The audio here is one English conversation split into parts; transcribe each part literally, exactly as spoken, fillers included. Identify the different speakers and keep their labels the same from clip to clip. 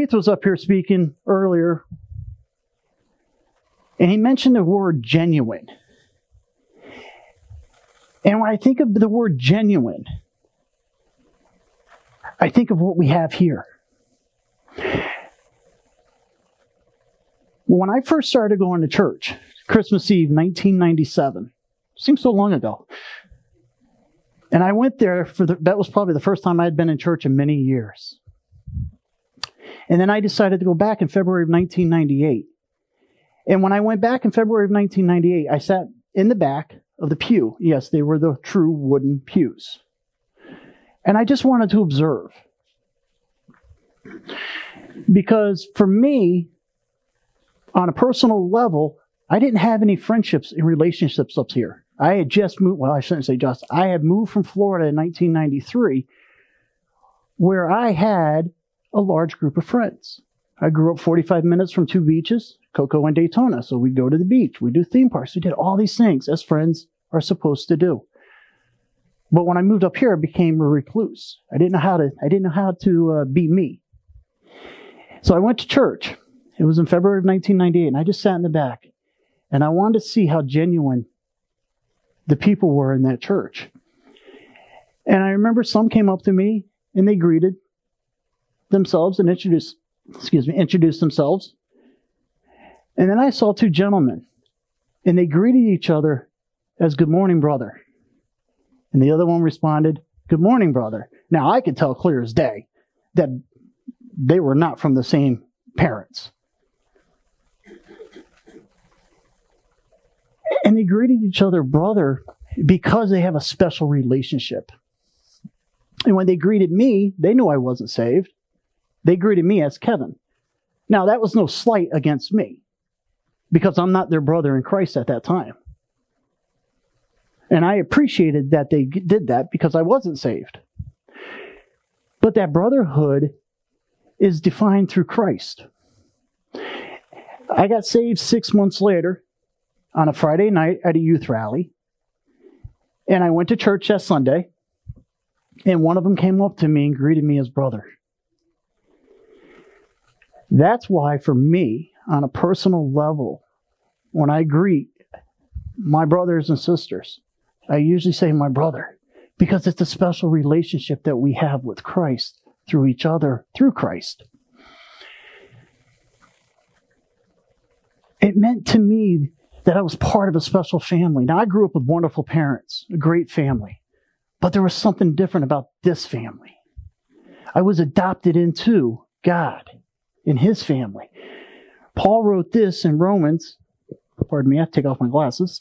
Speaker 1: Keith was up here speaking earlier, and he mentioned the word genuine. And when I think of the word genuine, I think of what we have here. When I first started going to church, Christmas Eve, nineteen ninety-seven, seems so long ago. And I went there for the, that was probably the first time I'd been in church in many years. And then I decided to go back in February of nineteen ninety-eight. And when I went back in February of nineteen ninety-eight, I sat in the back of the pew. Yes, they were the true wooden pews. And I just wanted to observe. Because for me, on a personal level, I didn't have any friendships and relationships up here. I had just moved, well, I shouldn't say just, I had moved from Florida in nineteen ninety-three, where I had a large group of friends. I grew up forty-five minutes from two beaches, Cocoa and Daytona. So we'd go to the beach, we'd do theme parks, we did all these things as friends are supposed to do. But when I moved up here, I became a recluse. I didn't know how to, I didn't know how to uh, be me. So I went to church. It was in February of nineteen ninety-eight, and I just sat in the back. And I wanted to see how genuine the people were in that church. And I remember some came up to me, and they greeted themselves and introduced, excuse me, introduced themselves. And then I saw two gentlemen, and they greeted each other as "Good morning, brother." And the other one responded, "Good morning, brother." Now, I could tell clear as day that they were not from the same parents. And they greeted each other brother because they have a special relationship. And when they greeted me, they knew I wasn't saved. They greeted me as Kevin. Now, that was no slight against me, because I'm not their brother in Christ at that time. And I appreciated that they did that because I wasn't saved. But that brotherhood is defined through Christ. I got saved six months later on a Friday night at a youth rally. And I went to church that Sunday. And one of them came up to me and greeted me as brother. That's why, for me, on a personal level, when I greet my brothers and sisters, I usually say my brother, because it's a special relationship that we have with Christ through each other, through Christ. It meant to me that I was part of a special family. Now, I grew up with wonderful parents, a great family, but there was something different about this family. I was adopted into God, in His family. Paul wrote this in Romans, pardon me, I have to take off my glasses.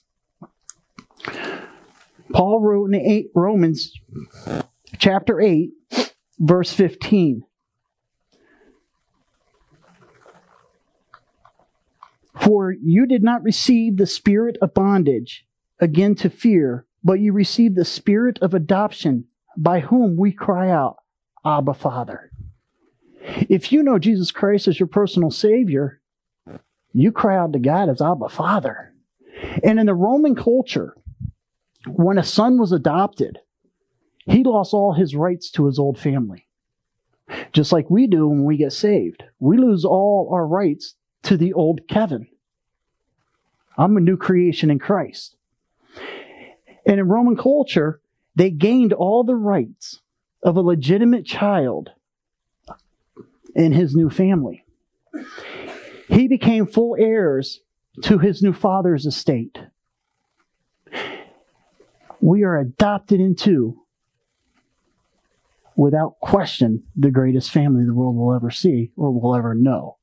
Speaker 1: Paul wrote in eight, Romans chapter eight, verse fifteen. For you did not receive the spirit of bondage again to fear, but you received the spirit of adoption, by whom we cry out, Abba, Father. If you know Jesus Christ as your personal Savior, you cry out to God as Abba, Father. And in the Roman culture, when a son was adopted, he lost all his rights to his old family. Just like we do when we get saved. We lose all our rights to the old Kevin. I'm a new creation in Christ. And in Roman culture, they gained all the rights of a legitimate child in his new family. He became full heirs to his new father's estate. We are adopted into, without question, the greatest family the world will ever see or will ever know.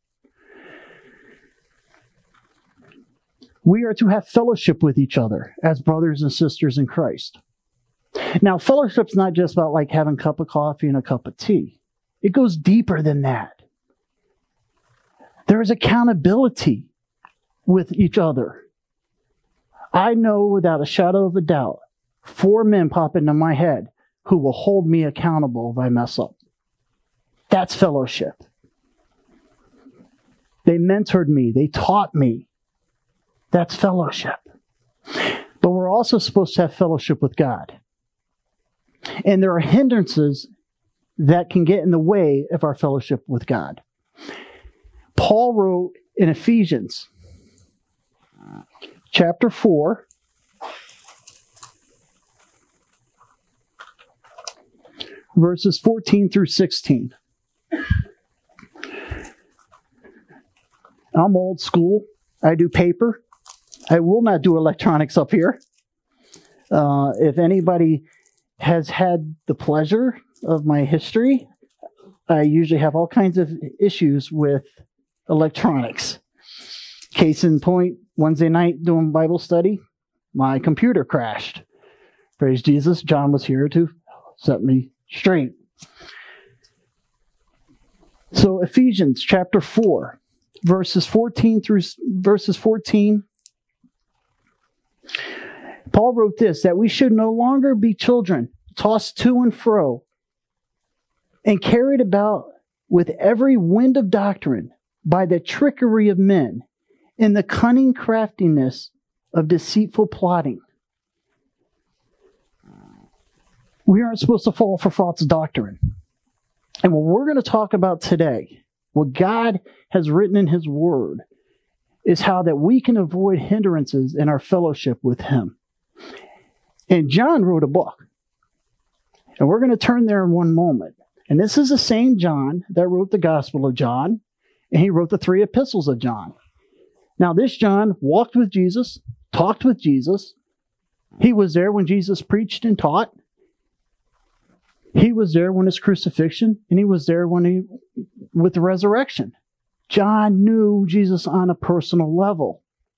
Speaker 1: We are to have fellowship with each other as brothers and sisters in Christ. Now, fellowship's not just about like having a cup of coffee and a cup of tea. It goes deeper than that. There is accountability with each other. I know without a shadow of a doubt, four men pop into my head who will hold me accountable if I mess up. That's fellowship. They mentored me. They taught me. That's fellowship. But we're also supposed to have fellowship with God. And there are hindrances that can get in the way of our fellowship with God. Paul wrote in Ephesians chapter four, verses fourteen through sixteen. I'm old school. I do paper. I will not do electronics up here. Uh, if anybody has had the pleasure of my history, I usually have all kinds of issues with electronics. Case in point, Wednesday night doing Bible study, my computer crashed. Praise Jesus, John was here to set me straight. So Ephesians chapter four, verses fourteen through verses fourteen. Paul wrote this, that we should no longer be children, tossed to and fro, and carried about with every wind of doctrine by the trickery of men, in the cunning craftiness of deceitful plotting. We aren't supposed to fall for false doctrine. And what we're going to talk about today, what God has written in His Word, is how that we can avoid hindrances in our fellowship with Him. And John wrote a book. And we're going to turn there in one moment. And this is the same John that wrote the Gospel of John, and he wrote the three epistles of John. Now, this John walked with Jesus, talked with Jesus. He was there when Jesus preached and taught. He was there when his crucifixion, and he was there when he, with the resurrection. John knew Jesus on a personal level.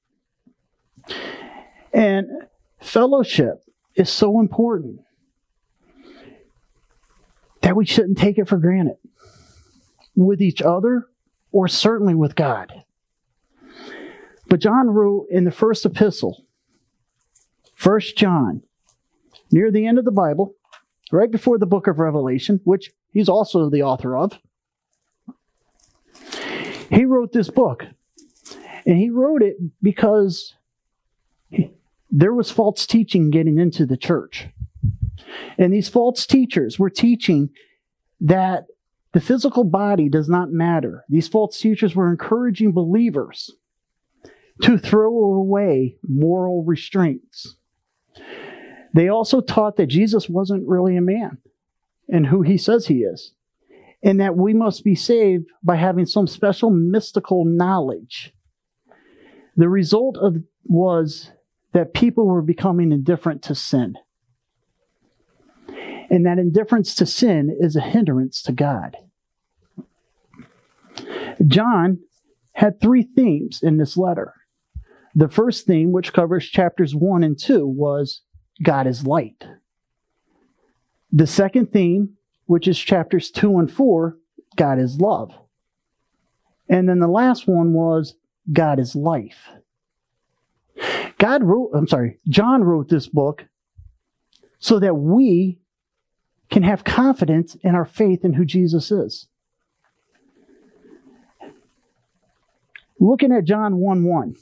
Speaker 1: And fellowship is so important that we shouldn't take it for granted with each other or certainly with God. But John wrote in the first epistle, First John, near the end of the Bible, right before the book of Revelation, which he's also the author of. He wrote this book. And he wrote it because there was false teaching getting into the church. And these false teachers were teaching that the physical body does not matter. These false teachers were encouraging believers to throw away moral restraints. They also taught that Jesus wasn't really a man and who he says he is, and that we must be saved by having some special mystical knowledge. The result of was that people were becoming indifferent to sin. And that indifference to sin is a hindrance to God. John had three themes in this letter. The first theme, which covers chapters one and two, was God is light. The second theme, which is chapters two and four, God is love. And then the last one was God is life. God wrote, I'm sorry, John wrote this book so that we can have confidence in our faith in who Jesus is. Looking at John one one.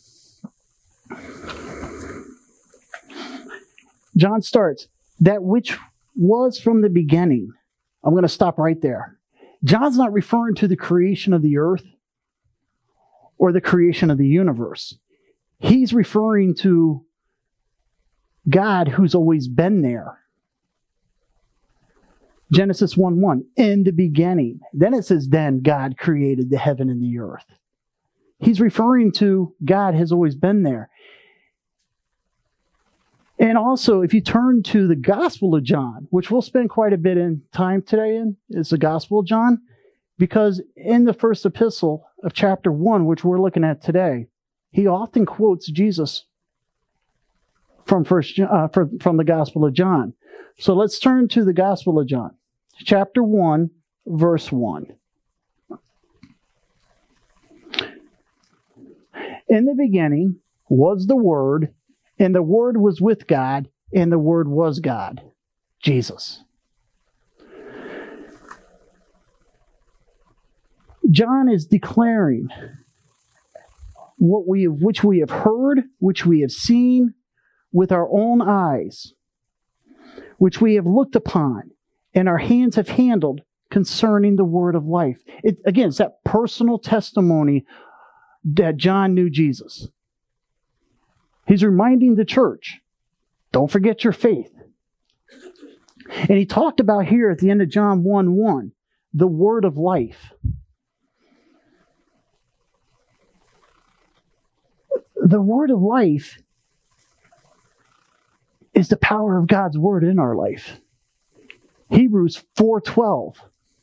Speaker 1: John starts, that which was from the beginning. I'm going to stop right there. John's not referring to the creation of the earth or the creation of the universe. He's referring to God who's always been there. Genesis one one, in the beginning. Then it says, then God created the heaven and the earth. He's referring to God has always been there. And also, if you turn to the Gospel of John, which we'll spend quite a bit in time today in, is the Gospel of John, because in the first epistle of chapter one, which we're looking at today, he often quotes Jesus from first uh, from the Gospel of John. So let's turn to the Gospel of John, chapter one, verse one. In the beginning was the Word, and the Word was with God, and the Word was God, Jesus. John is declaring what we have, which we have heard, which we have seen with our own eyes, which we have looked upon, and our hands have handled concerning the word of life. It, again, it's that personal testimony that John knew Jesus. He's reminding the church, don't forget your faith. And he talked about here at the end of John one one, the word of life. The word of life is the power of God's word in our life. Hebrews four twelve.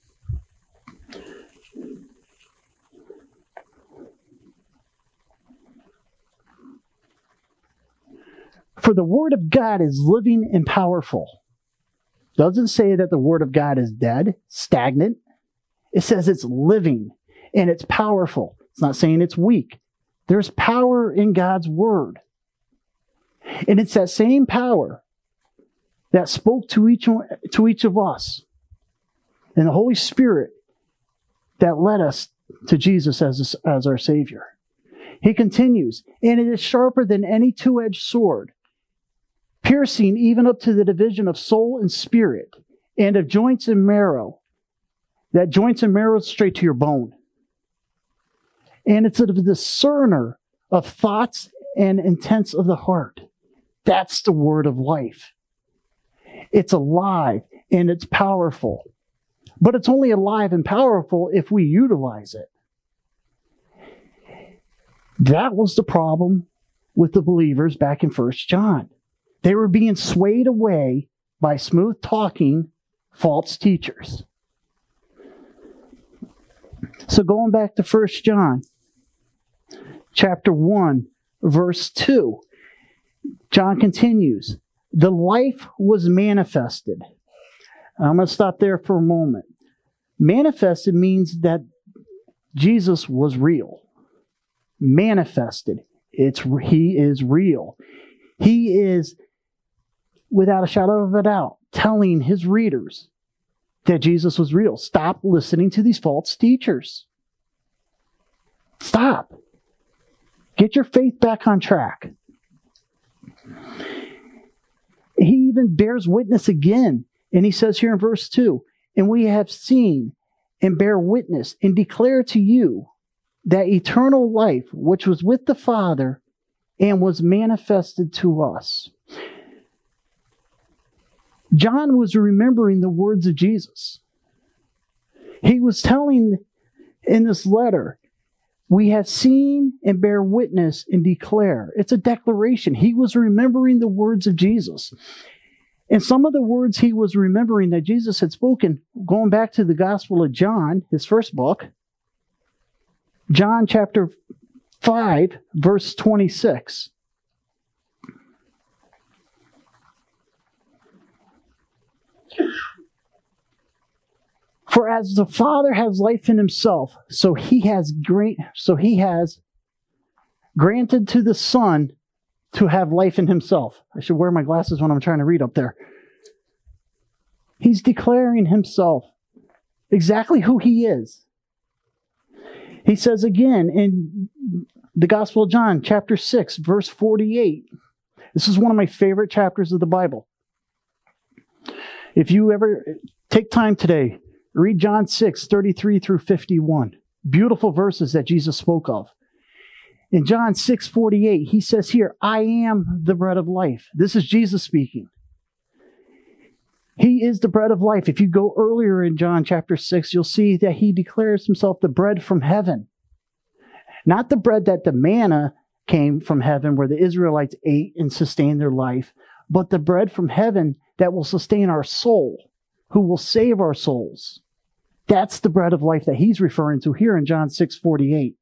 Speaker 1: For the word of God is living and powerful. Doesn't say that the word of God is dead, stagnant. It says it's living and it's powerful. It's not saying it's weak. There's power in God's word. And it's that same power that spoke to each, to each of us. And the Holy Spirit that led us to Jesus as, as our Savior. He continues, and it is sharper than any two-edged sword, piercing even up to the division of soul and spirit, and of joints and marrow. That joints and marrow straight to your bone. And it's a discerner of thoughts and intents of the heart. That's the word of life. It's alive and it's powerful. But it's only alive and powerful if we utilize it. That was the problem with the believers back in First John. They were being swayed away by smooth-talking false teachers. So going back to First John, chapter one, verse two, John continues, the life was manifested. I'm going to stop there for a moment. Manifested means that Jesus was real. Manifested. It's, he is real. He is, without a shadow of a doubt, telling his readers that Jesus was real. Stop listening to these false teachers. Stop. Get your faith back on track. He even bears witness again. And he says here in verse two, and we have seen and bear witness and declare to you that eternal life which was with the Father and was manifested to us. John was remembering the words of Jesus. He was telling in this letter, we have seen and bear witness and declare. It's a declaration. He was remembering the words of Jesus. And some of the words he was remembering that Jesus had spoken, going back to the Gospel of John, his first book, John chapter five, verse twenty-six. For as the Father has life in himself, so he has great, so he has granted to the Son to have life in himself. I should wear my glasses when I'm trying to read up there. He's declaring himself exactly who he is. He says again in the Gospel of John, chapter six, verse forty-eight. This is one of my favorite chapters of the Bible. If you ever take time today, read John six, thirty-three through fifty-one. Beautiful verses that Jesus spoke of. In John six, forty-eight, he says here, I am the bread of life. This is Jesus speaking. He is the bread of life. If you go earlier in John chapter six, you'll see that he declares himself the bread from heaven. Not the bread that the manna came from heaven where the Israelites ate and sustained their life, but the bread from heaven that will sustain our soul, who will save our souls. That's the bread of life that he's referring to here in John six, forty-eight.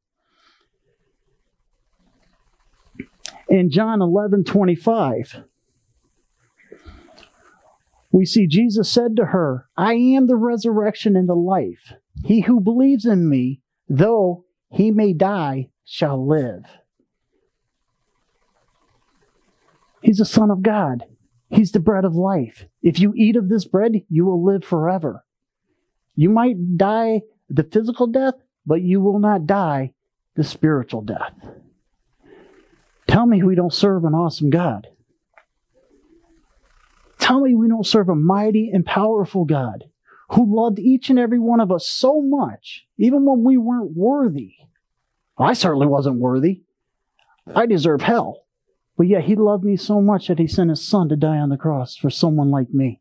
Speaker 1: In John eleven, twenty-five, we see Jesus said to her, I am the resurrection and the life. He who believes in me, though he may die, shall live. He's the Son of God. He's the bread of life. If you eat of this bread, you will live forever. You might die the physical death, but you will not die the spiritual death. Tell me we don't serve an awesome God. Tell me we don't serve a mighty and powerful God who loved each and every one of us so much, even when we weren't worthy. I certainly wasn't worthy. I deserve hell. But yet he loved me so much that he sent his son to die on the cross for someone like me.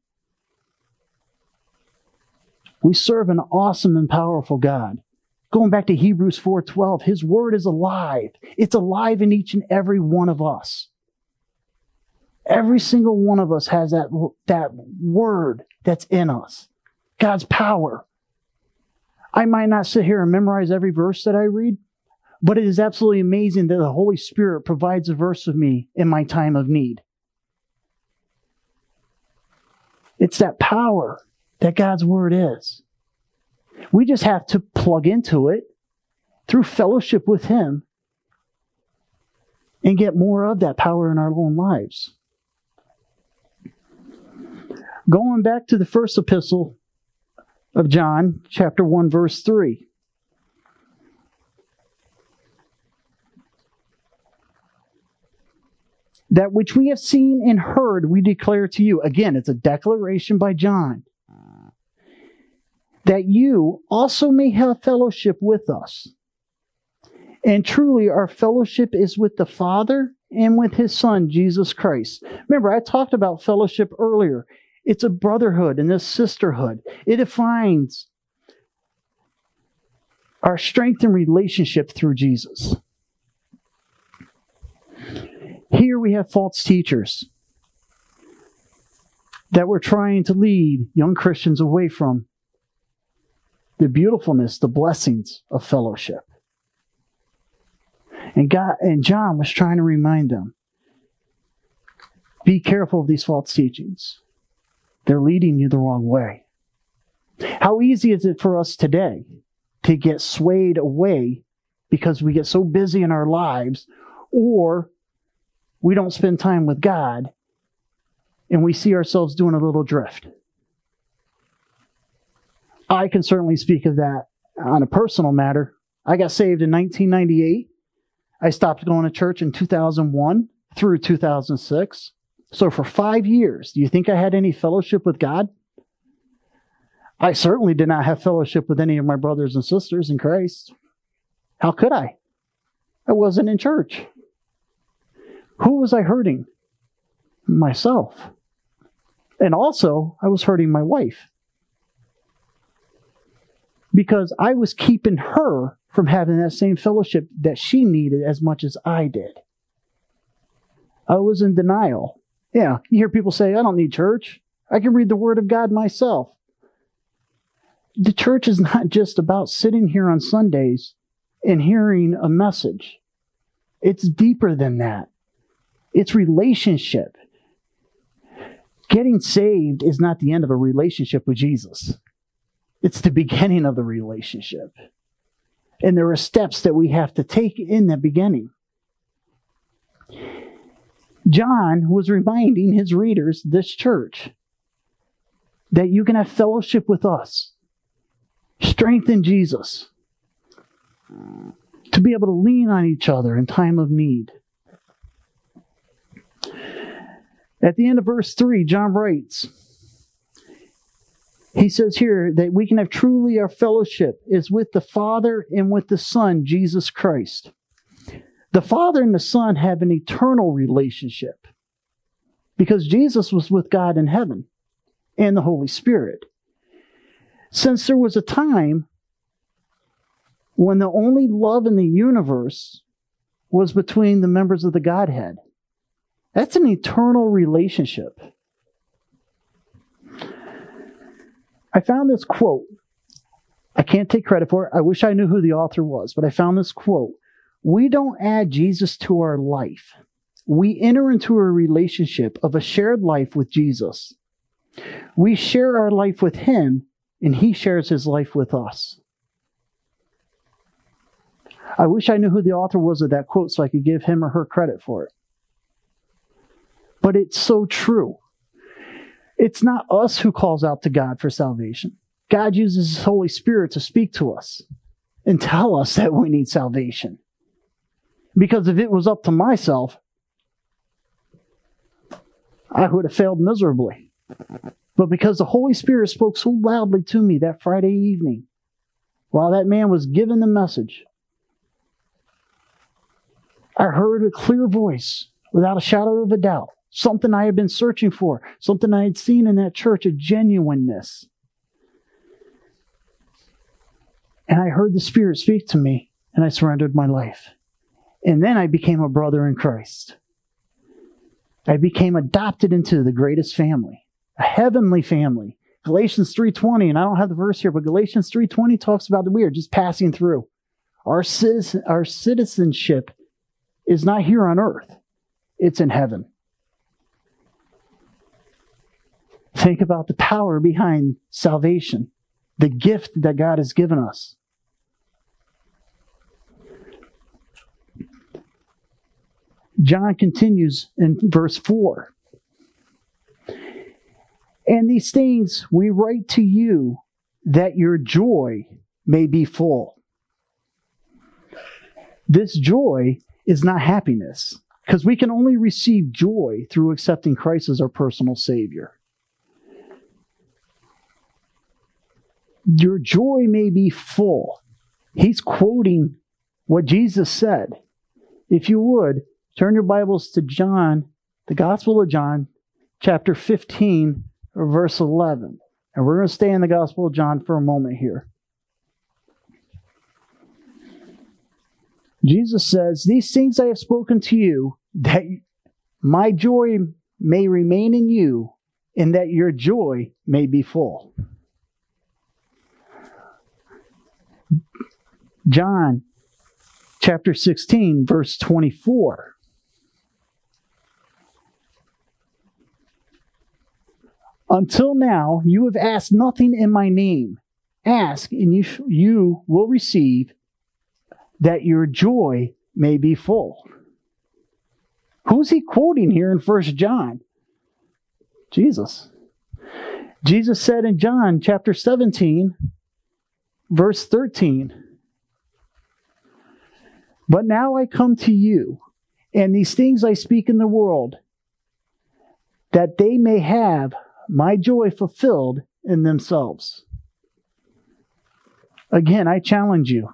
Speaker 1: We serve an awesome and powerful God. Going back to Hebrews four twelve, his word is alive. It's alive in each and every one of us. Every single one of us has that, that word that's in us. God's power. I might not sit here and memorize every verse that I read, but it is absolutely amazing that the Holy Spirit provides a verse with me in my time of need. It's that power that God's word is. We just have to plug into it through fellowship with him and get more of that power in our own lives. Going back to the first epistle of John, chapter one, verse three. That which we have seen and heard, we declare to you. Again, it's a declaration by John. That you also may have fellowship with us. And truly, our fellowship is with the Father and with his Son, Jesus Christ. Remember, I talked about fellowship earlier. It's a brotherhood and a sisterhood. It defines our strength and relationship through Jesus. Here we have false teachers that were trying to lead young Christians away from the beautifulness, the blessings of fellowship. And God and John was trying to remind them, be careful of these false teachings. They're leading you the wrong way. How easy is it for us today to get swayed away because we get so busy in our lives, or we don't spend time with God and we see ourselves doing a little drift? I can certainly speak of that on a personal matter. I got saved in nineteen ninety-eight. I stopped going to church in two thousand one through two thousand six. So for five years, do you think I had any fellowship with God? I certainly did not have fellowship with any of my brothers and sisters in Christ. How could I? I wasn't in church. Who was I hurting? Myself. And also, I was hurting my wife. Because I was keeping her from having that same fellowship that she needed as much as I did. I was in denial. Yeah, you hear people say, I don't need church. I can read the Word of God myself. The church is not just about sitting here on Sundays and hearing a message. It's deeper than that. It's relationship. Getting saved is not the end of a relationship with Jesus. It's the beginning of the relationship. And there are steps that we have to take in the beginning. John was reminding his readers, this church, that you can have fellowship with us. Strengthen Jesus. To be able to lean on each other in time of need. At the end of verse three, John writes, he says here that we can have truly our fellowship is with the Father and with the Son, Jesus Christ. The Father and the Son have an eternal relationship because Jesus was with God in heaven and the Holy Spirit. Since there was a time when the only love in the universe was between the members of the Godhead. That's an eternal relationship. I found this quote. I can't take credit for it. I wish I knew who the author was, but I found this quote. We don't add Jesus to our life. We enter into a relationship of a shared life with Jesus. We share our life with Him, and He shares His life with us. I wish I knew who the author was of that quote so I could give him or her credit for it. But it's so true. It's not us who calls out to God for salvation. God uses His Holy Spirit to speak to us and tell us that we need salvation. Because if it was up to myself, I would have failed miserably. But because the Holy Spirit spoke so loudly to me that Friday evening, while that man was given the message, I heard a clear voice without a shadow of a doubt. Something I had been searching for. Something I had seen in that church, a genuineness. And I heard the Spirit speak to me, and I surrendered my life. And then I became a brother in Christ. I became adopted into the greatest family, a heavenly family. Galatians three twenty, and I don't have the verse here, but Galatians three twenty talks about that we are just passing through. Our citizen, our citizenship is not here on earth. It's in heaven. Think about the power behind salvation, the gift that God has given us. John continues in verse four. And these things we write to you that your joy may be full. This joy is not happiness, because we can only receive joy through accepting Christ as our personal Savior. Your joy may be full. He's quoting what Jesus said. If you would, turn your Bibles to John, the Gospel of John, chapter fifteen, verse eleven. And we're going to stay in the Gospel of John for a moment here. Jesus says, these things I have spoken to you, that my joy may remain in you, and that your joy may be full. John chapter sixteen, verse twenty-four. Until now, you have asked nothing in my name. Ask, and you, sh- you will receive, that your joy may be full. Who's he quoting here in First John? Jesus. Jesus said in John chapter seventeen, verse thirteen, but now I come to you, and these things I speak in the world, that they may have my joy fulfilled in themselves. Again, I challenge you.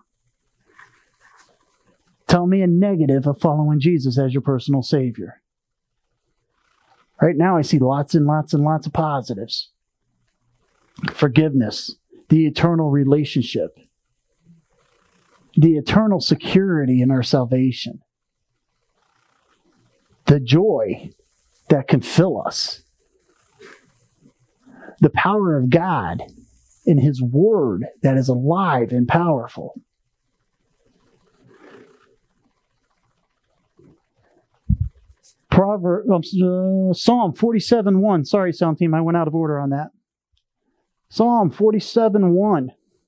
Speaker 1: Tell me a negative of following Jesus as your personal Savior. Right now I see lots and lots and lots of positives. Forgiveness, the eternal relationship, the eternal security in our salvation, the joy that can fill us, the power of God in His Word that is alive and powerful. Proverb, uh, Psalm forty-seven one. Sorry, sound team, I went out of order on that. Psalm forty-seven one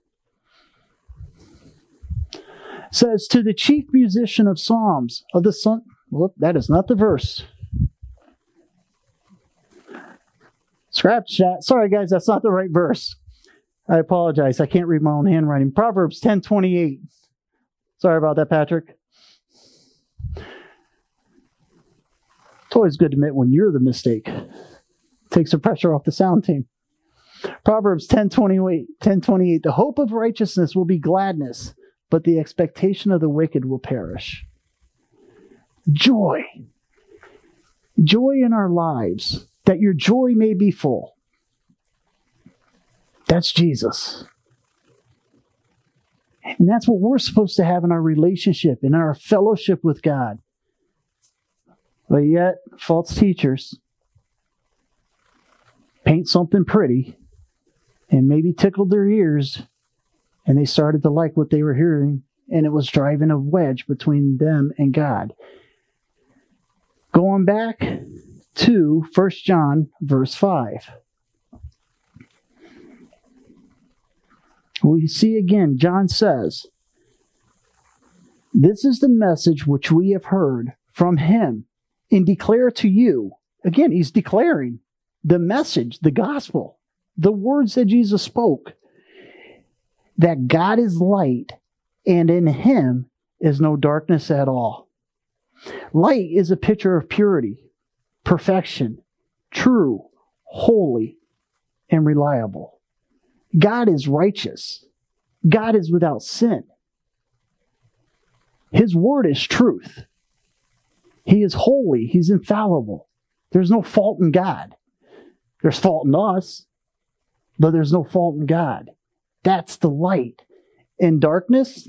Speaker 1: says, to the chief musician of psalms of the son. Whoop, that is not the verse. Scratch that. Sorry, guys, that's not the right verse. I apologize. I can't read my own handwriting. Proverbs ten twenty-eight. Sorry about that, Patrick. It's always good to admit when you're the mistake. Takes the pressure off the sound team. Proverbs ten twenty-eight. ten twenty-eight. The hope of righteousness will be gladness, but the expectation of the wicked will perish. Joy. Joy in our lives, that your joy may be full. That's Jesus. And that's what we're supposed to have in our relationship, in our fellowship with God. But yet, false teachers paint something pretty and maybe tickled their ears, and they started to like what they were hearing, and it was driving a wedge between them and God. Going back to First John verse five. We see again, John says, this is the message which we have heard from him and declare to you. Again, he's declaring the message, the gospel, the words that Jesus spoke, that God is light and in him is no darkness at all. Light is a picture of purity, perfection, true, holy, and reliable. God is righteous. God is without sin. His word is truth. He is holy. He's infallible. There's no fault in God. There's fault in us, but there's no fault in God. That's the light. In darkness,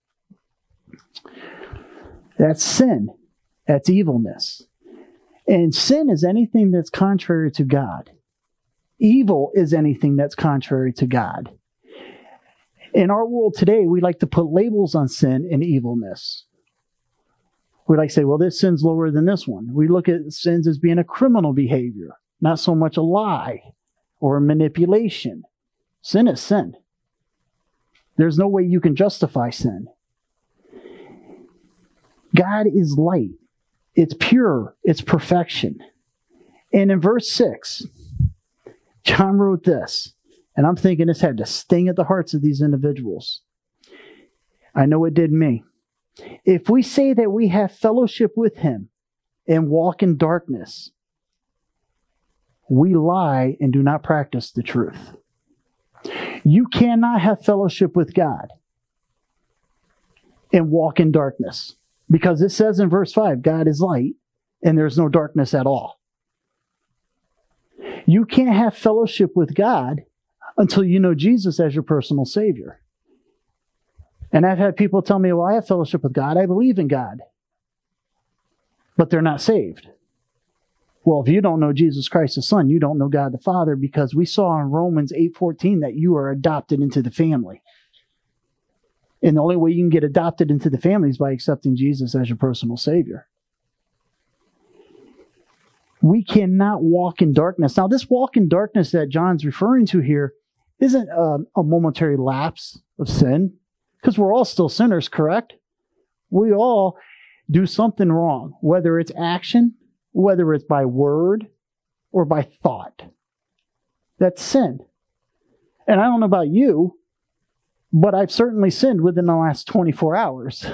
Speaker 1: that's sin. That's evilness. And sin is anything that's contrary to God. Evil is anything that's contrary to God. In our world today, we like to put labels on sin and evilness. We like to say, well, this sin's lower than this one. We look at sins as being a criminal behavior, not so much a lie or a manipulation. Sin is sin. There's no way you can justify sin. God is light. It's pure. It's perfection. And in verse six, John wrote this, and I'm thinking this had to sting at the hearts of these individuals. I know it did me. If we say that we have fellowship with him and walk in darkness, we lie and do not practice the truth. You cannot have fellowship with God and walk in darkness, because it says in verse five, God is light and there's no darkness at all. You can't have fellowship with God until you know Jesus as your personal Savior. And I've had people tell me, well, I have fellowship with God. I believe in God. But they're not saved. Well, if you don't know Jesus Christ the Son, you don't know God the Father, because we saw in Romans eight fourteen that you are adopted into the family. And the only way you can get adopted into the family is by accepting Jesus as your personal Savior. We cannot walk in darkness. Now, this walk in darkness that John's referring to here isn't a, a momentary lapse of sin, because we're all still sinners, correct? We all do something wrong, whether it's action, whether it's by word, or by thought. That's sin. And I don't know about you, but I've certainly sinned within the last twenty-four hours.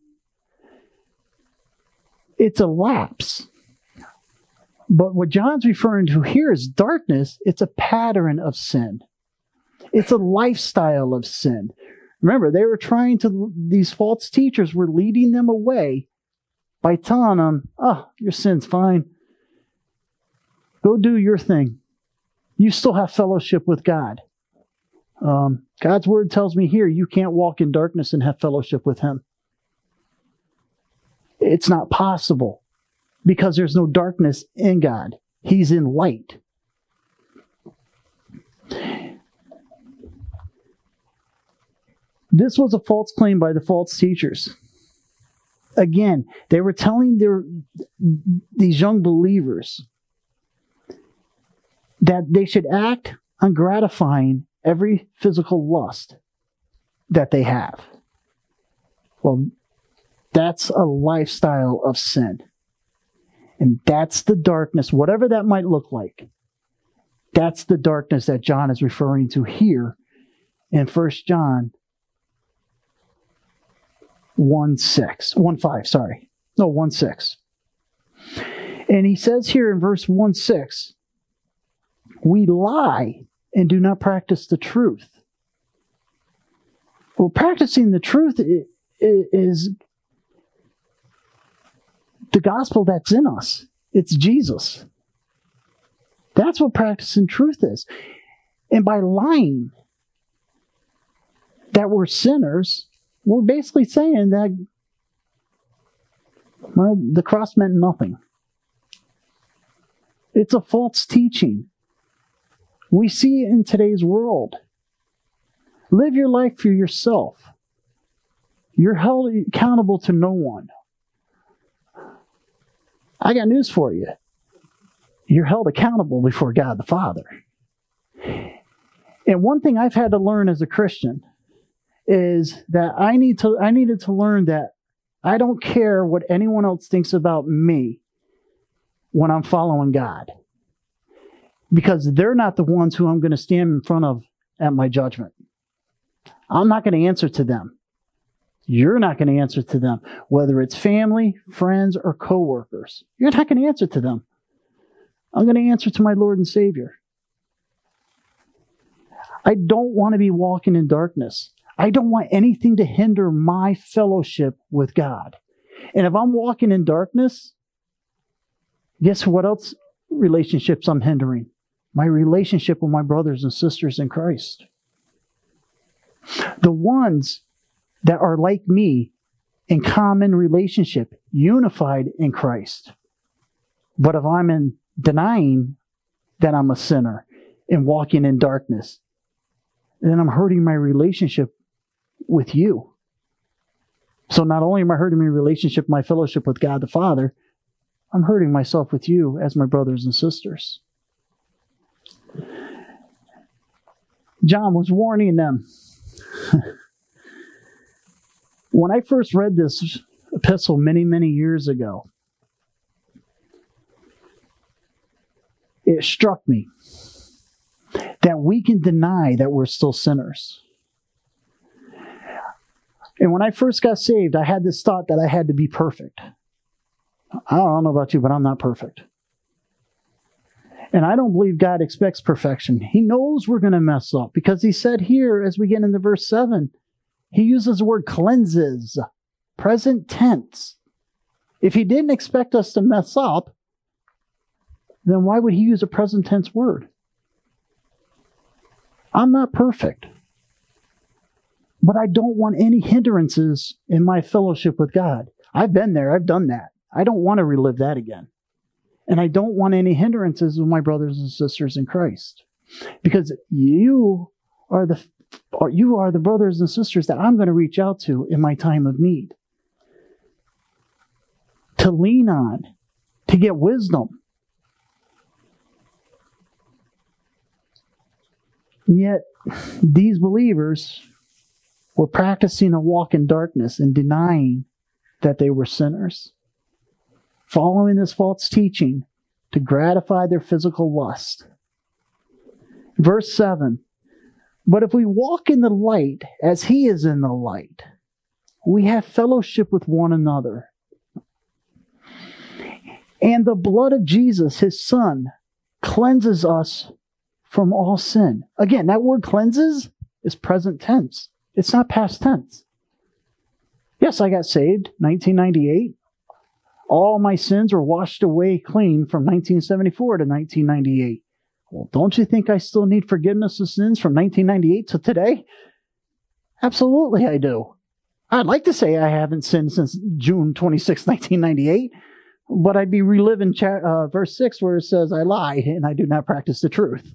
Speaker 1: It's a lapse. But what John's referring to here is darkness. It's a pattern of sin. It's a lifestyle of sin. Remember, they were trying to, these false teachers were leading them away by telling them, oh, your sin's fine. Go do your thing. You still have fellowship with God. Um, God's word tells me here, you can't walk in darkness and have fellowship with him. It's not possible, because there's no darkness in God. He's in light. This was a false claim by the false teachers. Again, they were telling their these young believers that they should act on gratifying every physical lust that they have. Well, that's a lifestyle of sin. And that's the darkness, whatever that might look like. That's the darkness that John is referring to here in First John one six. one five, sorry. No, one six. And he says here in verse one six, we lie and do not practice the truth. Well, practicing the truth is the gospel that's in us. It's Jesus. That's what practicing truth is. And by lying that we're sinners, we're basically saying that, well, the cross meant nothing. It's a false teaching. We see it in today's world. Live your life for yourself. You're held accountable to no one. I got news for you. You're held accountable before God the Father. And one thing I've had to learn as a Christian is that I need to I needed to learn that I don't care what anyone else thinks about me when I'm following God. Because they're not the ones who I'm going to stand in front of at my judgment. I'm not going to answer to them. You're not going to answer to them. Whether it's family, friends, or coworkers. You're not going to answer to them. I'm going to answer to my Lord and Savior. I don't want to be walking in darkness. I don't want anything to hinder my fellowship with God. And if I'm walking in darkness, guess what else relationships I'm hindering? My relationship with my brothers and sisters in Christ. The ones that are like me in common relationship, unified in Christ. But if I'm in denying that I'm a sinner and walking in darkness, then I'm hurting my relationship with you. So not only am I hurting my relationship, my fellowship with God the Father, I'm hurting myself with you as my brothers and sisters. John was warning them. When I first read this epistle many, many years ago, it struck me that we can deny that we're still sinners. And when I first got saved, I had this thought that I had to be perfect. I don't know about you, but I'm not perfect. And I don't believe God expects perfection. He knows we're going to mess up because he said here, as we get into verse seven, he uses the word cleanses, present tense. If he didn't expect us to mess up, then why would he use a present tense word? I'm not perfect. But I don't want any hindrances in my fellowship with God. I've been there. I've done that. I don't want to relive that again. And I don't want any hindrances with my brothers and sisters in Christ. Because you are the or you are the brothers and sisters that I'm going to reach out to in my time of need. To lean on, to get wisdom. And yet, these believers were practicing a walk in darkness and denying that they were sinners. Following this false teaching to gratify their physical lust. Verse seven, but if we walk in the light as he is in the light, we have fellowship with one another. And the blood of Jesus, his Son, cleanses us from all sin. Again, that word cleanses is present tense. It's not past tense. Yes, I got saved nineteen ninety-eight. All my sins were washed away clean from nineteen seventy-four to nineteen ninety-eight. Well, don't you think I still need forgiveness of sins from nineteen ninety-eight to today? Absolutely I do. I'd like to say I haven't sinned since June twenty-sixth, nineteen ninety-eight, but I'd be reliving cha- uh, verse six where it says, I lie and I do not practice the truth.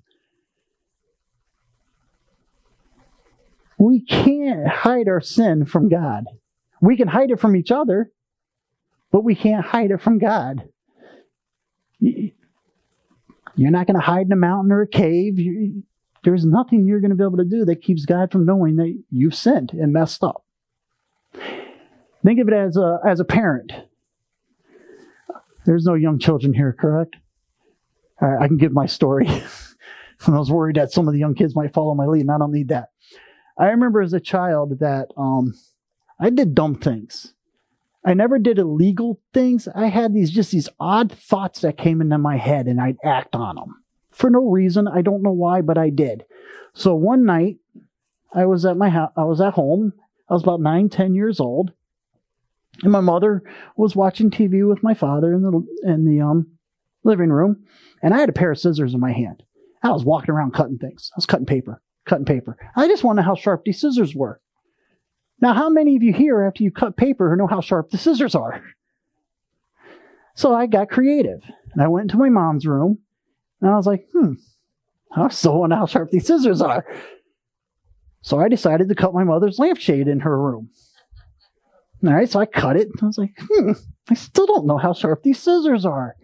Speaker 1: We can't hide our sin from God. We can hide it from each other, but we can't hide it from God. You're not going to hide in a mountain or a cave. You, there's nothing you're going to be able to do that keeps God from knowing that you've sinned and messed up. Think of it as a, as a parent. There's no young children here, correct? All right, I can give my story. I was worried that some of the young kids might follow my lead, and I don't need that. I remember as a child that um, I did dumb things. I never did illegal things. I had these just these odd thoughts that came into my head, and I'd act on them for no reason. I don't know why, but I did. So one night, I was at my house. I was at home. I was about nine, ten years old, and my mother was watching T V with my father in the in the um living room, and I had a pair of scissors in my hand. I was walking around cutting things. I was cutting paper. Cutting paper. I just want to know how sharp these scissors were. Now, how many of you here, after you cut paper, know how sharp the scissors are? So I got creative. And I went into my mom's room, and I was like, hmm, I still want to know how sharp these scissors are. So I decided to cut my mother's lampshade in her room. All right, so I cut it. I was like, hmm, I still don't know how sharp these scissors are.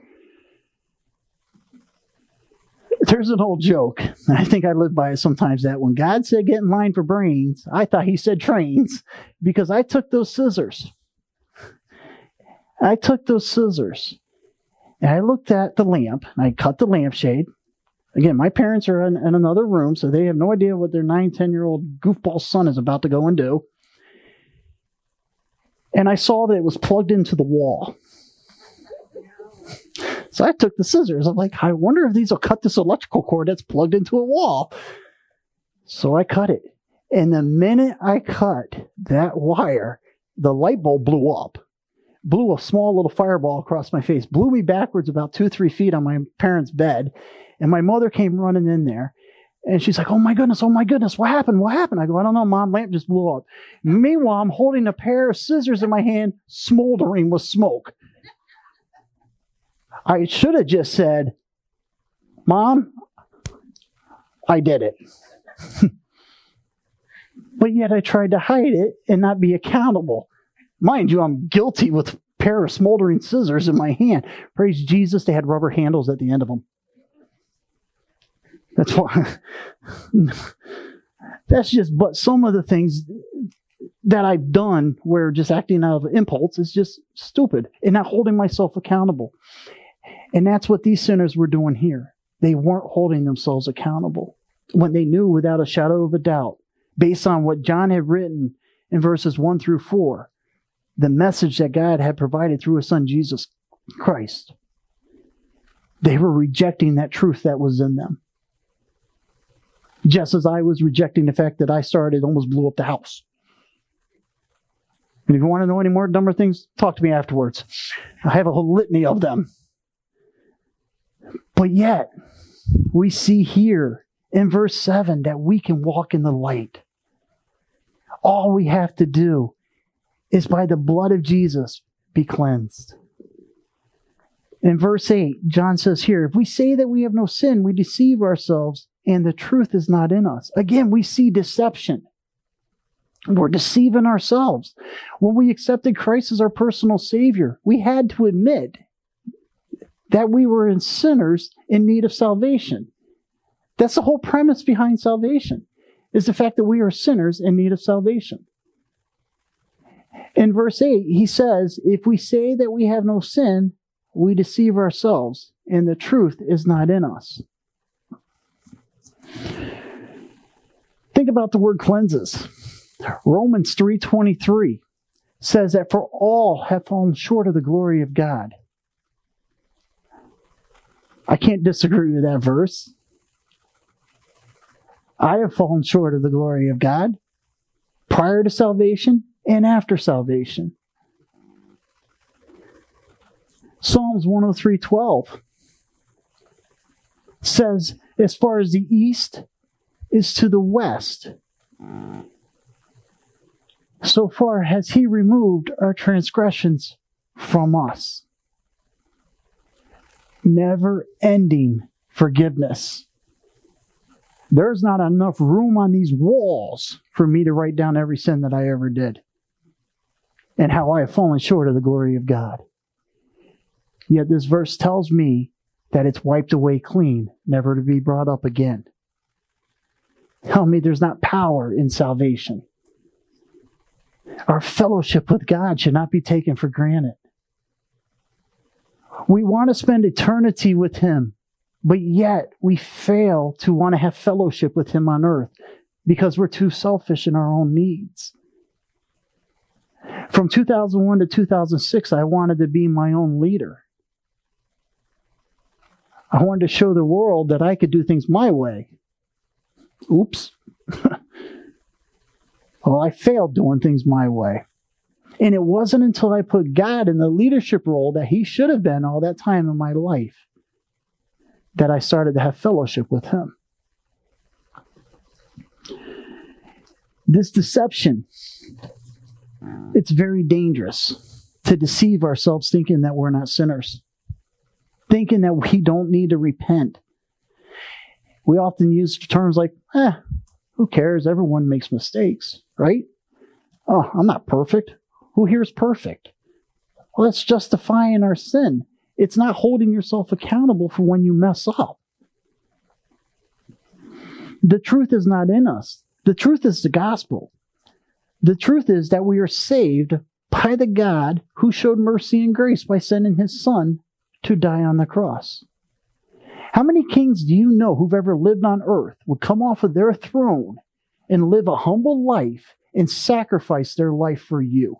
Speaker 1: There's an old joke, and I think I live by it sometimes, that when God said get in line for brains, I thought he said trains, because I took those scissors. I took those scissors, and I looked at the lamp, and I cut the lampshade. Again, my parents are in, in another room, so they have no idea what their nine, ten-year-old goofball son is about to go and do. And I saw that it was plugged into the wall. So I took the scissors. I'm like, I wonder if these will cut this electrical cord that's plugged into a wall. So I cut it. And the minute I cut that wire, the light bulb blew up. Blew a small little fireball across my face. Blew me backwards about two, three feet on my parents' bed. And my mother came running in there. And she's like, oh my goodness, oh my goodness, what happened? What happened? I go, I don't know, Mom, lamp just blew up. Meanwhile, I'm holding a pair of scissors in my hand, smoldering with smoke. I should have just said, Mom, I did it. But yet I tried to hide it and not be accountable. Mind you, I'm guilty with a pair of smoldering scissors in my hand. Praise Jesus, they had rubber handles at the end of them. That's why. That's just, but some of the things that I've done where just acting out of impulse is just stupid and not holding myself accountable. And that's what these sinners were doing here. They weren't holding themselves accountable when they knew without a shadow of a doubt, based on what John had written in verses one through four, the message that God had provided through his son, Jesus Christ. They were rejecting that truth that was in them. Just as I was rejecting the fact that I started almost blew up the house. And if you want to know any more dumber things, talk to me afterwards. I have a whole litany of them. But yet, we see here in verse seven that we can walk in the light. All we have to do is by the blood of Jesus be cleansed. In verse eight, John says here, if we say that we have no sin, we deceive ourselves and the truth is not in us. Again, we see deception. We're deceiving ourselves. When we accepted Christ as our personal Savior, we had to admit that we were in sinners in need of salvation. That's the whole premise behind salvation, is the fact that we are sinners in need of salvation. In verse eight, he says, if we say that we have no sin, we deceive ourselves, and the truth is not in us. Think about the word cleanses. Romans three twenty-three says that for all have fallen short of the glory of God. I can't disagree with that verse. I have fallen short of the glory of God prior to salvation and after salvation. Psalms one oh three twelve says, as far as the east is to the west, so far has he removed our transgressions from us. Never-ending forgiveness. There's not enough room on these walls for me to write down every sin that I ever did and how I have fallen short of the glory of God. Yet this verse tells me that it's wiped away clean, never to be brought up again. Tell me there's not power in salvation. Our fellowship with God should not be taken for granted. We want to spend eternity with Him, but yet we fail to want to have fellowship with Him on earth because we're too selfish in our own needs. From two thousand one to two thousand six, I wanted to be my own leader. I wanted to show the world that I could do things my way. Oops. Well, I failed doing things my way. And it wasn't until I put God in the leadership role that He should have been all that time in my life that I started to have fellowship with Him. This deception, it's very dangerous to deceive ourselves thinking that we're not sinners, thinking that we don't need to repent. We often use terms like, eh, who cares? Everyone makes mistakes, right? Oh, I'm not perfect. Who here is perfect? Well, that's justifying our sin. It's not holding yourself accountable for when you mess up. The truth is not in us. The truth is the gospel. The truth is that we are saved by the God who showed mercy and grace by sending His Son to die on the cross. How many kings do you know who've ever lived on earth would come off of their throne and live a humble life and sacrifice their life for you?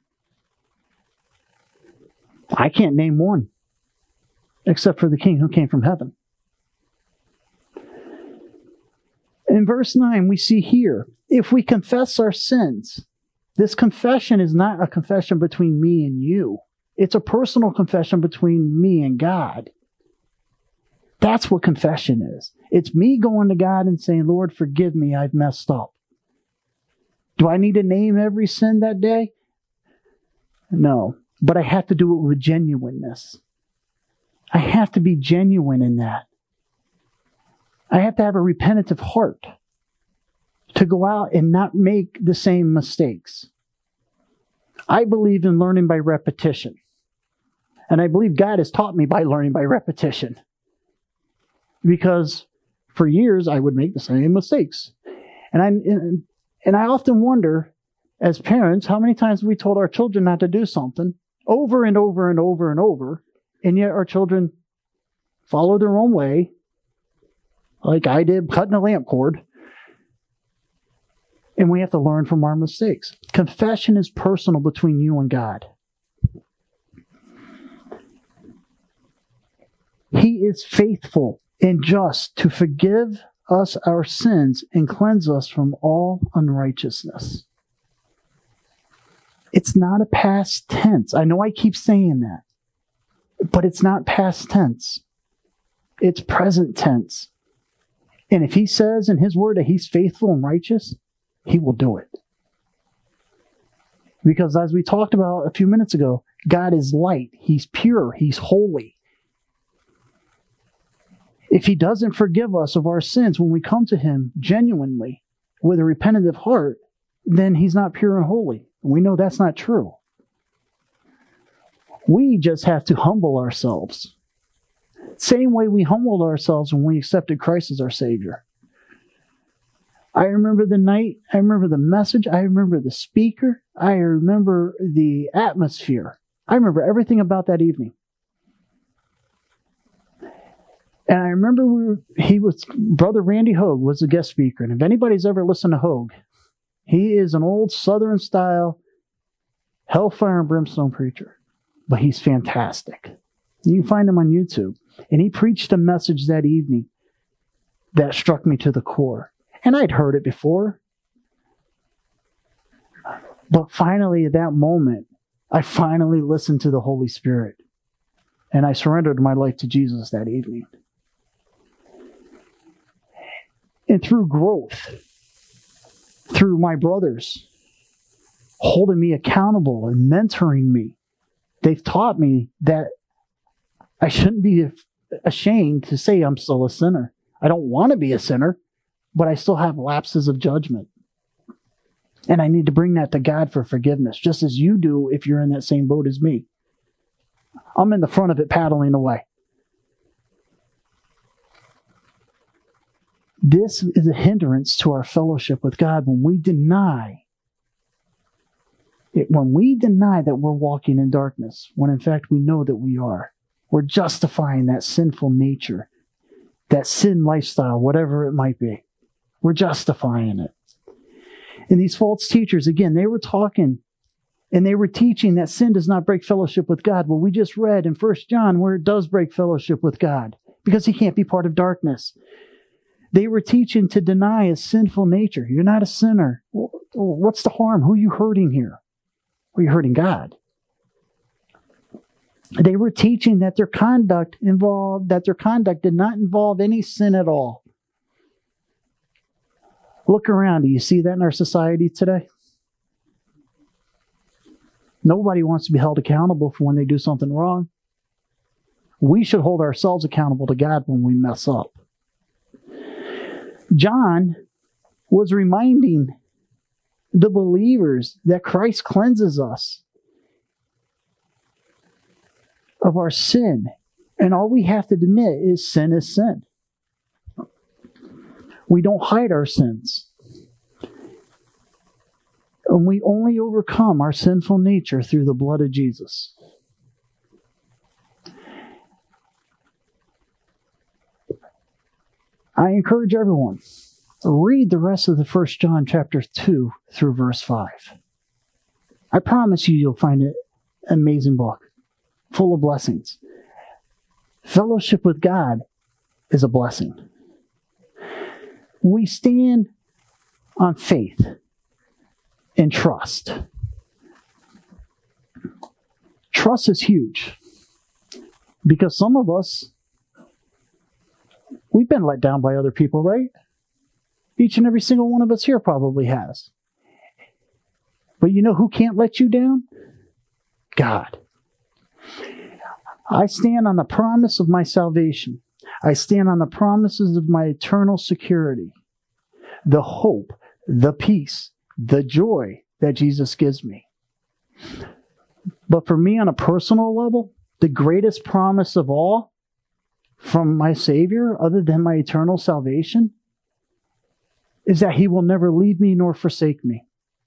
Speaker 1: I can't name one, except for the King who came from heaven. In In verse nine, we see here, if we confess our sins, this confession is not a confession between me and you. It's a personal confession between me and God. That's what confession is. It's me going to God and saying, Lord, forgive me, I've messed up. Do I need to name every sin that day? No, but I have to do it with genuineness. I have to be genuine in that. I have to have a repentant heart to go out and not make the same mistakes. I believe in learning by repetition. And I believe God has taught me by learning by repetition. Because for years I would make the same mistakes. And I and I often wonder, as parents, how many times we told our children not to do something over and over and over and over, and yet our children follow their own way, like I did cutting a lamp cord. And we have to learn from our mistakes. Confession is personal between you and God. He is faithful and just to forgive us our sins and cleanse us from all unrighteousness. It's not a past tense. I know I keep saying that, but it's not past tense. It's present tense. And if he says in his word that he's faithful and righteous, he will do it. Because as we talked about a few minutes ago, God is light. He's pure. He's holy. If he doesn't forgive us of our sins when we come to him genuinely with a repentant heart, then he's not pure and holy. We know that's not true. We just have to humble ourselves. Same way we humbled ourselves when we accepted Christ as our Savior. I remember the night, I remember the message, I remember the speaker, I remember the atmosphere. I remember everything about that evening. And I remember we were, he was, Brother Randy Hogue was a guest speaker. And if anybody's ever listened to Hogue, he is an old Southern style hellfire and brimstone preacher. But he's fantastic. You can find him on YouTube. And he preached a message that evening that struck me to the core. And I'd heard it before. But finally, at that moment, I finally listened to the Holy Spirit. And I surrendered my life to Jesus that evening. And through growth, through my brothers holding me accountable and mentoring me, they've taught me that I shouldn't be ashamed to say I'm still a sinner. I don't want to be a sinner, but I still have lapses of judgment. And I need to bring that to God for forgiveness, just as you do if you're in that same boat as me. I'm in the front of it paddling away. This is a hindrance to our fellowship with God when we deny it, when we deny that we're walking in darkness, when in fact we know that we are. We're justifying that sinful nature, that sin lifestyle, whatever it might be. We're justifying it. And these false teachers, again, they were talking and they were teaching that sin does not break fellowship with God. Well, we just read in First John where it does break fellowship with God because he can't be part of darkness. They were teaching to deny a sinful nature. You're not a sinner. What's the harm? Who are you hurting here? Well, you're hurting God. They were teaching that their conduct involved, that their conduct did not involve any sin at all. Look around. Do you see that in our society today? Nobody wants to be held accountable for when they do something wrong. We should hold ourselves accountable to God when we mess up. John was reminding the believers that Christ cleanses us of our sin. And all we have to admit is sin is sin. We don't hide our sins. And we only overcome our sinful nature through the blood of Jesus. I encourage everyone, read the rest of the First John chapter two through verse five. I promise you, you'll find it an amazing book, full of blessings. Fellowship with God is a blessing. We stand on faith and trust. Trust is huge because some of us, we've been let down by other people, right? Each and every single one of us here probably has. But you know who can't let you down? God. I stand on the promise of my salvation. I stand on the promises of my eternal security, the hope, the peace, the joy that Jesus gives me. But for me on a personal level, the greatest promise of all from my Savior, other than my eternal salvation, is that He will never leave me nor forsake me.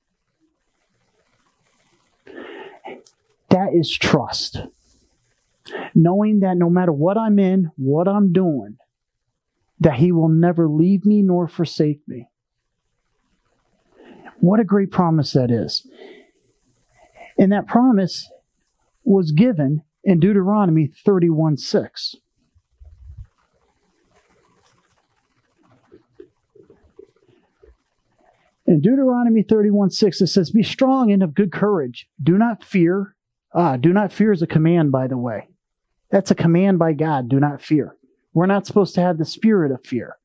Speaker 1: That is trust. Knowing that no matter what I'm in, what I'm doing, that He will never leave me nor forsake me. What a great promise that is. And that promise was given in Deuteronomy thirty-one six. In Deuteronomy thirty-one six, it says, "Be strong and of good courage. Do not fear." Ah, do not fear is a command, by the way. That's a command by God. Do not fear. We're not supposed to have the spirit of fear.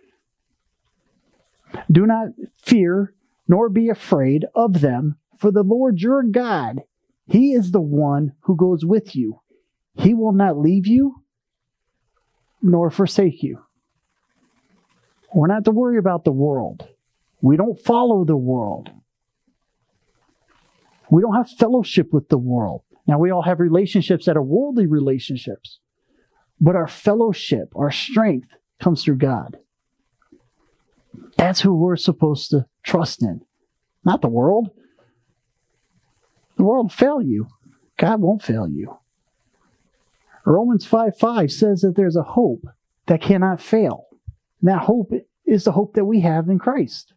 Speaker 1: Do not fear, nor be afraid of them, for the Lord your God, He is the one who goes with you. He will not leave you, nor forsake you. We're not to worry about the world. We don't follow the world. We don't have fellowship with the world. Now, we all have relationships that are worldly relationships, but our fellowship, our strength comes through God. That's who we're supposed to trust in, not the world. The world will fail you. God won't fail you. Romans five five says that there's a hope that cannot fail. And that hope is the hope that we have in Christ.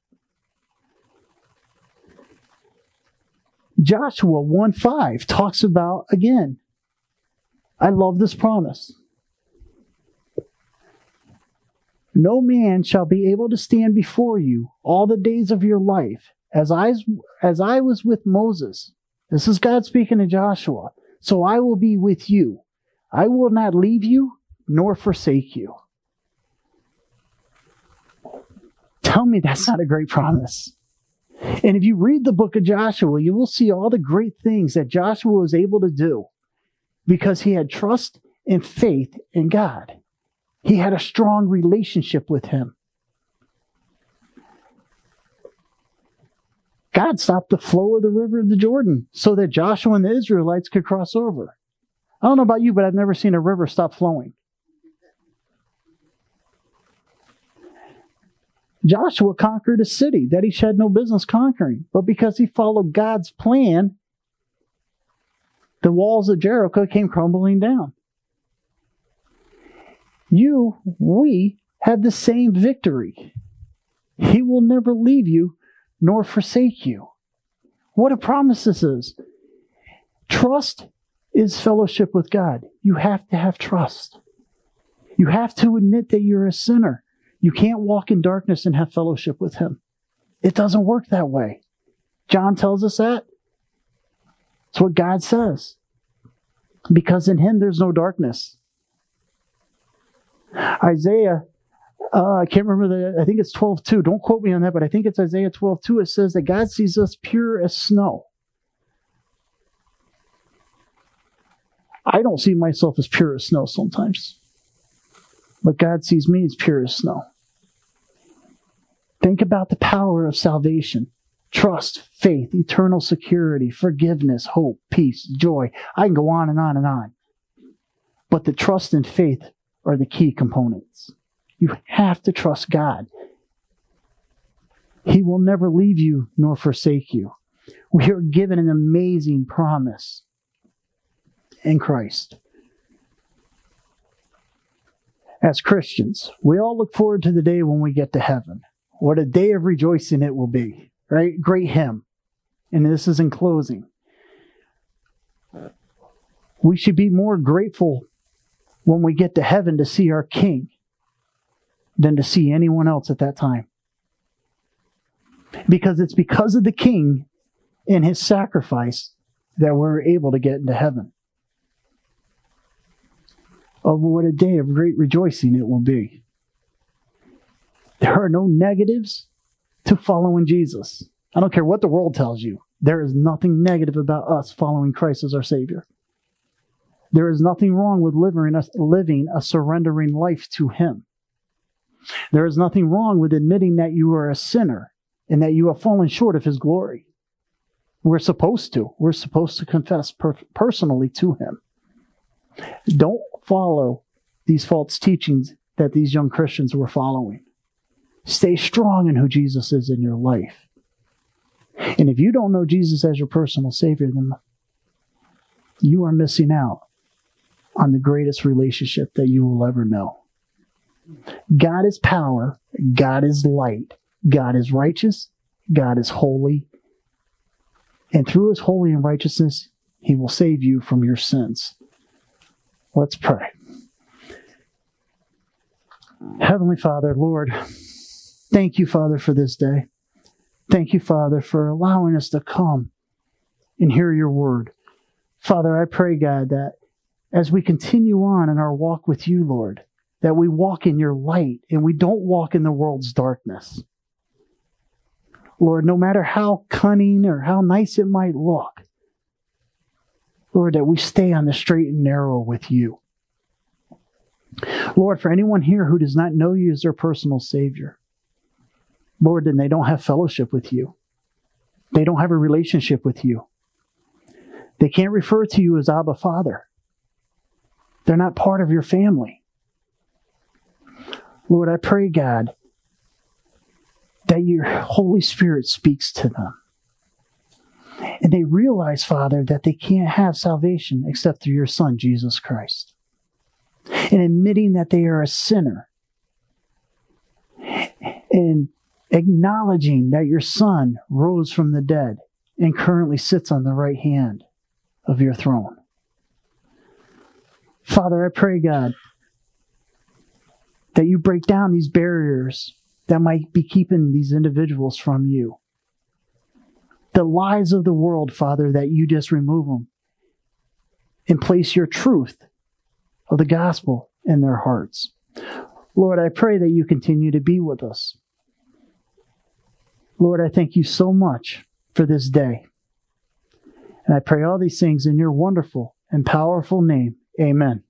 Speaker 1: Joshua one five talks about, again, I love this promise. No man shall be able to stand before you all the days of your life, as I, as I was with Moses. This is God speaking to Joshua. So I will be with you. I will not leave you nor forsake you. Tell me that's not a great promise. And if you read the book of Joshua, you will see all the great things that Joshua was able to do because he had trust and faith in God. He had a strong relationship with Him. God stopped the flow of the river of the Jordan so that Joshua and the Israelites could cross over. I don't know about you, but I've never seen a river stop flowing. Joshua conquered a city that he had no business conquering. But because he followed God's plan, the walls of Jericho came crumbling down. You, we, have the same victory. He will never leave you nor forsake you. What a promise this is. Trust is fellowship with God. You have to have trust. You have to admit that you're a sinner. You can't walk in darkness and have fellowship with Him. It doesn't work that way. John tells us that. It's what God says. Because in Him there's no darkness. Isaiah, uh, I can't remember the, I think it's twelve two. Don't quote me on that, but I think it's Isaiah twelve two. It says that God sees us pure as snow. I don't see myself as pure as snow sometimes. But God sees me as pure as snow. Think about the power of salvation. Trust, faith, eternal security, forgiveness, hope, peace, joy. I can go on and on and on. But the trust and faith are the key components. You have to trust God. He will never leave you nor forsake you. We are given an amazing promise in Christ. As Christians, we all look forward to the day when we get to heaven. What a day of rejoicing it will be, right? Great hymn. And this is in closing. We should be more grateful when we get to heaven to see our King. than to see anyone else at that time. Because it's because of the King and his sacrifice that we're able to get into heaven. Oh, what a day of great rejoicing it will be. There are no negatives to following Jesus. I don't care what the world tells you. There is nothing negative about us following Christ as our Savior. There is nothing wrong with living a, living a surrendering life to Him. There is nothing wrong with admitting that you are a sinner and that you have fallen short of His glory. We're supposed to. We're supposed to confess per- personally to Him. Don't follow these false teachings that these young Christians were following. Stay strong in who Jesus is in your life. And if you don't know Jesus as your personal Savior, then you are missing out on the greatest relationship that you will ever know. God is power. God is light. God is righteous. God is holy. And through His holy and righteousness, He will save you from your sins. Let's pray. Heavenly Father, Lord, thank you, Father, for this day. Thank you, Father, for allowing us to come and hear your word. Father, I pray, God, that as we continue on in our walk with you, Lord, that we walk in your light and we don't walk in the world's darkness. Lord, no matter how cunning or how nice it might look, Lord, that we stay on the straight and narrow with you. Lord, for anyone here who does not know you as their personal Savior, Lord, then they don't have fellowship with you. They don't have a relationship with you. They can't refer to you as Abba Father. They're not part of your family. Lord, I pray, God, that your Holy Spirit speaks to them. And they realize, Father, that they can't have salvation except through your Son, Jesus Christ. And admitting that they are a sinner. And acknowledging that your Son rose from the dead and currently sits on the right hand of your throne. Father, I pray, God, that you break down these barriers that might be keeping these individuals from you. The lies of the world, Father, that you just remove them and place your truth of the gospel in their hearts. Lord, I pray that you continue to be with us. Lord, I thank you so much for this day. And I pray all these things in your wonderful and powerful name. Amen.